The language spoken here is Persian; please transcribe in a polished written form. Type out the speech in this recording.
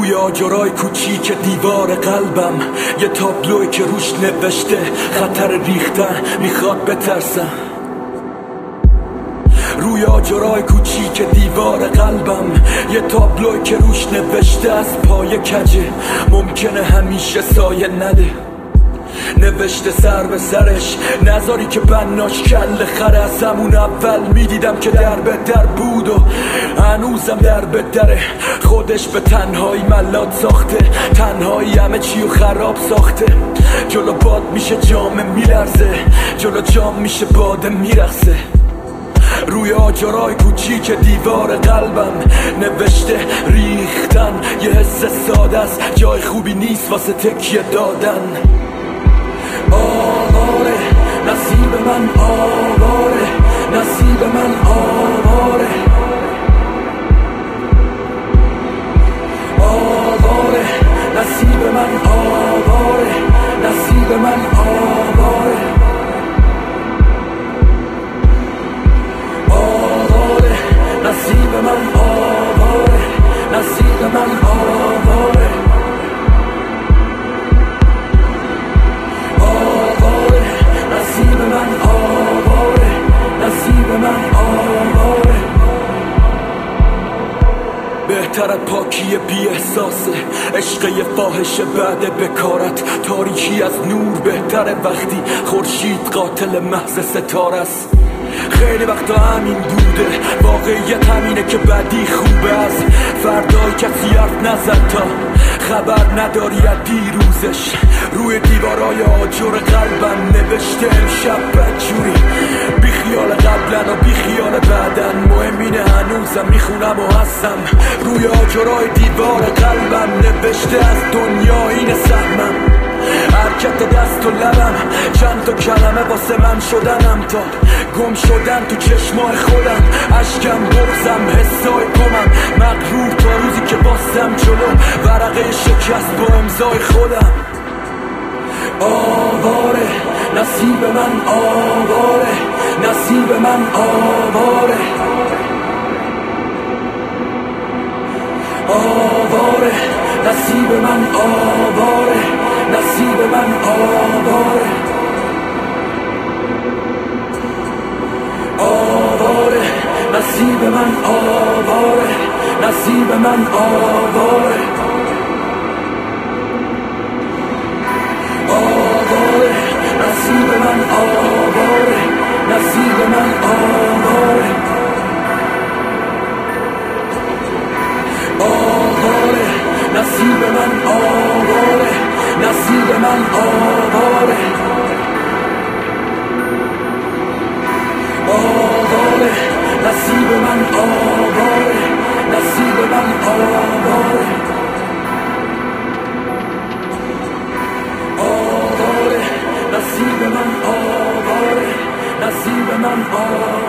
روی آجرای کوچیک دیوار قلبم یه تابلوی که روش نوشته خطر ریختن، میخواد بترسم. روی آجرای کوچیک دیوار قلبم یه تابلوی که روش نوشته از پای کجه ممکنه همیشه سایه نده. نوشته سر به سرش نذاری که بناش کل خره. از همون اول میدیدم که در به در بود و هنوزم در به دره. خودش به تنهایی ملات ساخته، تنهایی همه چی و خراب ساخته. جلو باد میشه جام میلرزه، جلو جام میشه باد میرخصه. روی آجرای کوچیک دیوار قلبم نوشته ریختن یه حس ساده است، جای خوبی نیست واسه تکیه دادن. آواره نصیب من، آواره نصیب من، آواره آواره نصیب من، آواره نصیب من، آواره آواره نصیب من، آواره نصیب من، آواره نصیب من، آواره نصیب من، آواره. بهتر از پاکی بی احساسه، عشق یه فاحشه بعد بکارت. تاریکی از نور بهتره وقتی خورشید قاتل محض ستاره است. خیلی وقتا همین بوده، واقعیت همینه که بعدی خوبه. از فردای کسی حرف نزد تا خبر نداری از دیروزش. روی دیوارای آجر قلبم نوشته امشب بدجوری، بی خیال قبلن و بی خیال بعدن. مهم اینه هنوزم میخونم و هستم. روی آجرای دیوار قلبم نوشته از دنیا اینه سهمم. حرکت دست و لبم چند تا کلمه واسه من شدنم، تا گم شدن تو چشمای خودم. عشقم بغزم حسای گمم، مغرور تا روزی که باستم جلو ورقه شکست با امضای خودم. آواره نصیب من، آواره نصیب من، آواره آواره نصیب من، آواره نصیب من، آواره آواره نصیب من، آواره نصیب من، آواره آواره نصیب من، آواره نصیب من، آواره آواره نصیب من، آواره نصیب من، آواره آواره نصیب من، آواره نصیب من، آواره آواره نصیب من، آواره نصیب من، آواره